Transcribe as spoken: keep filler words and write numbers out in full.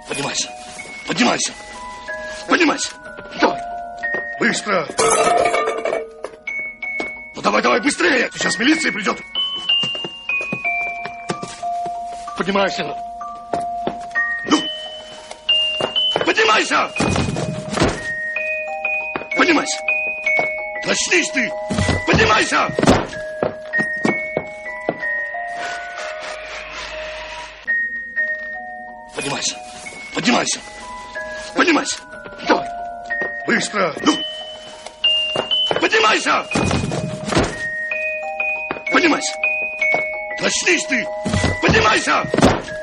Поднимайся. Поднимайся. Поднимайся. Давай. Быстро. Ну давай, давай, быстрее. Сейчас милиция придет. Поднимайся. Ну. Поднимайся. Поднимайся. Начнись ты. Поднимайся. Поднимайся. Поднимайся. Поднимайся. Давай. Быстро. Ну. Поднимайся. Поднимайся. Начнись ты. Поднимайся.